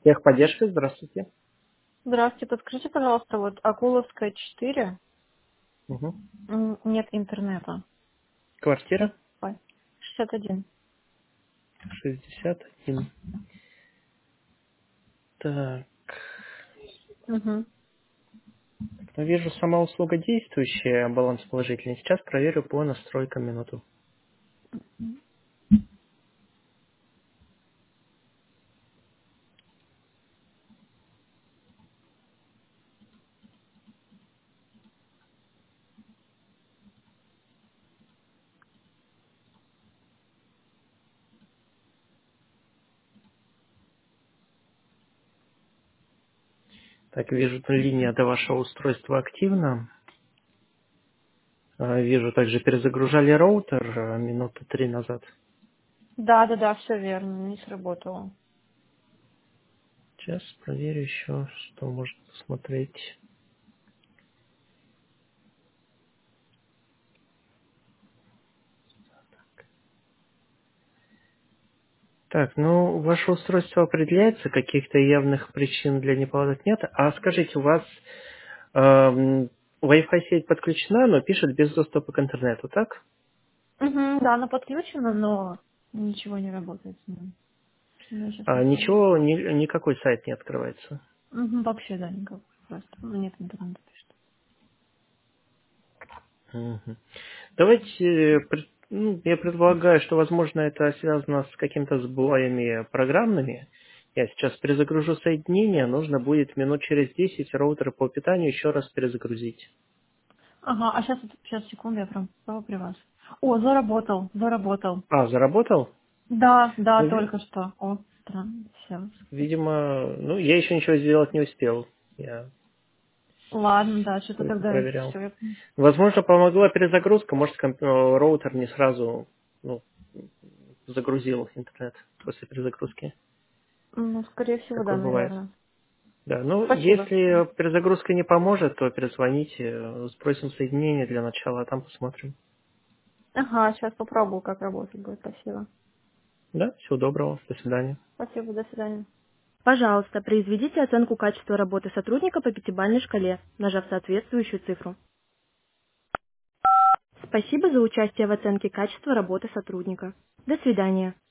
Техподдержка, здравствуйте. Здравствуйте, подскажите, пожалуйста, вот Акуловская 4, Мгм. нет интернета. Квартира Wi-Fi. 61. 61. Так, Угу. ну, вижу, сама услуга действующая, баланс положительный. Сейчас проверю по настройкам минуту. Так, вижу, линия до вашего устройства активна. Вижу, также перезагружали роутер минуты 3 назад. Да, все верно, не сработало. Сейчас проверю еще, что можно посмотреть. Так, ну, ваше устройство определяется, каких-то явных причин для неполадок нет. А скажите, у вас Wi-Fi сеть подключена, но пишет без доступа к интернету, так? Угу, да, она подключена, но ничего не работает с ней. Я сейчас попробую. Ничего, никакой сайт не открывается. Угу, вообще, да, никакой просто. Нет интернета, пишет. Мгм. Давайте, я предполагаю, что, возможно, это связано с какими-то сбоями программными. Я сейчас перезагружу соединение, нужно будет минут через 10 роутер по питанию еще раз перезагрузить. Ага, а сейчас, секунду, я прям при вас. О, заработал. Заработал? Да, Ну, только что. О, странно, все. видимо, я еще ничего сделать не успел. Я Ладно, да, что-то только тогда проверял. все. Возможно, помогла перезагрузка, может, роутер не сразу загрузил интернет после перезагрузки. Ну, скорее всего, да, Такое бывает. наверное. Да, ну, Спасибо. если перезагрузка не поможет, то перезвоните, спросим соединение для начала, а там посмотрим. Ага, сейчас попробую, как работать будет. Спасибо. Да, всего доброго, до свидания. Спасибо, до свидания. Пожалуйста, произведите оценку качества работы сотрудника по пятибалльной шкале, нажав соответствующую цифру. Спасибо за участие в оценке качества работы сотрудника. До свидания.